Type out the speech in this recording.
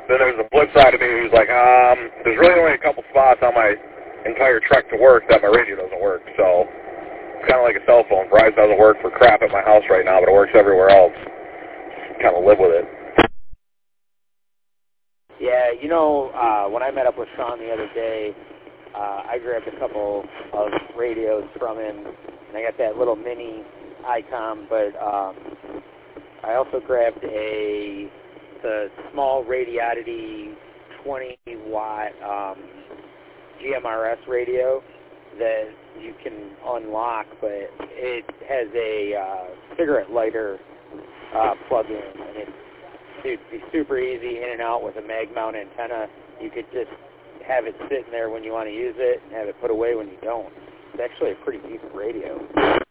Then there's the flip side of me who's like, there's really only a couple spots on my entire trek to work that my radio doesn't work. So it's kind of like a cell phone. Verizon doesn't work for crap at my house right now, but it works everywhere else. Kind of live with it. Yeah, when I met up with Sean the other day, I grabbed a couple of radios from him, and I got that little mini ICOM, but I also grabbed the small Radioddity 20-watt GMRS radio that you can unlock, but it has a cigarette lighter plug-in, and it'd be super easy in and out with a mag mount antenna. You could just have it sitting there when you want to use it and have it put away when you don't. It's actually a pretty decent radio.